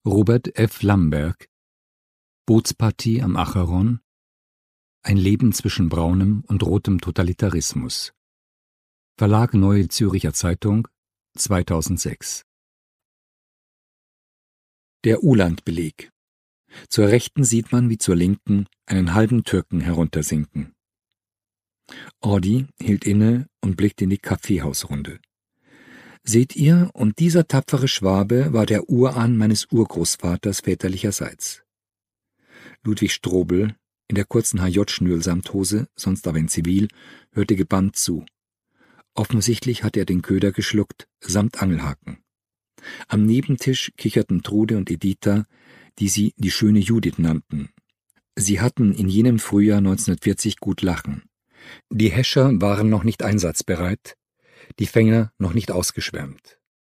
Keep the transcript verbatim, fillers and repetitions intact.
Robert F. Lamberg: Bootspartie am Acheron. Ein Leben zwischen braunem und rotem Totalitarismus. Verlag Neue Zürcher Zeitung, zweitausendsechs. Der Ulandbeleg. Zur Rechten sieht man, wie zur Linken, einen halben Türken heruntersinken. Ordi hielt inne und blickte in die Kaffeehausrunde. »Seht ihr, und dieser tapfere Schwabe war der Urahn meines Urgroßvaters väterlicherseits.« Ludwig Strobel, in der kurzen H J-Schnürlsamthose, sonst aber in Zivil, hörte gebannt zu. Offensichtlich hatte er den Köder geschluckt, samt Angelhaken. Am Nebentisch kicherten Trude und Editha, die sie die schöne Judith nannten. Sie hatten in jenem Frühjahr neunzehnhundertvierzig gut lachen. Die Häscher waren noch nicht einsatzbereit, die Fänger noch nicht ausgeschwärmt.